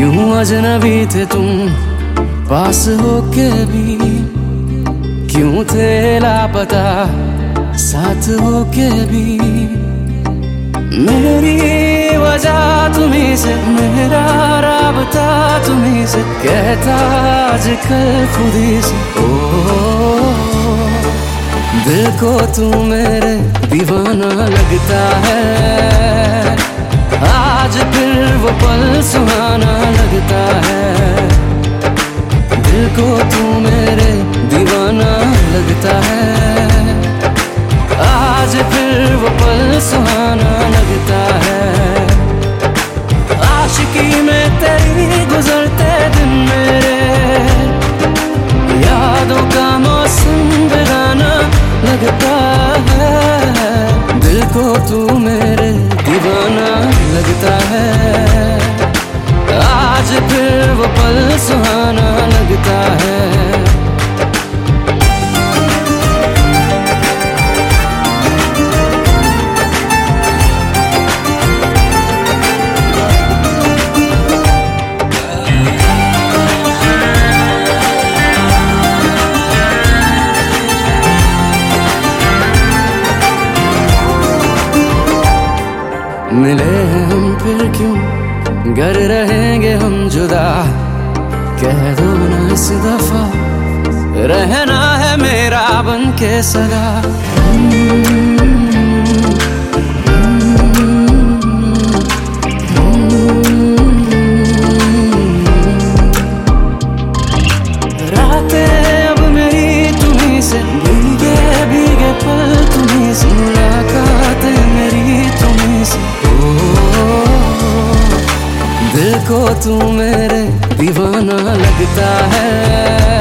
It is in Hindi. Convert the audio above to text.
यूं अजनबी थे तुम पास होके भी, क्यों थे लापता साथ होके भी। मेरी वजह तुम्हीं से, मेरा राबता तुम्हीं से, कहता आजकल खुद ही से। ओ दिल को तू मेरे दीवाना लगता है, आज फिर वो पल सुहाना लगता है। दिल को तू मेरे दीवाना लगता है, आज फिर वो पल सुहाना लगता है। आशिकी में तेरी गुजरते दिन मेरे, यादों का मौसम बेगाना लगता है। दिल को तू मेरे दीवाना लगता है, आज फिर वो पल सुहाना लगता है। मिले हम फिर क्यों, गर रहेंगे हम जुदा, कह दो ना इस दफा, रहना है मेरा बन के सगा। रातें अब मेरी तुम्हीं से, भीगे भीगे पल तुम्हीं से, मुलाकातें मेरी तुम्हीं से। दिल को तू मेरे दीवाना लगता है,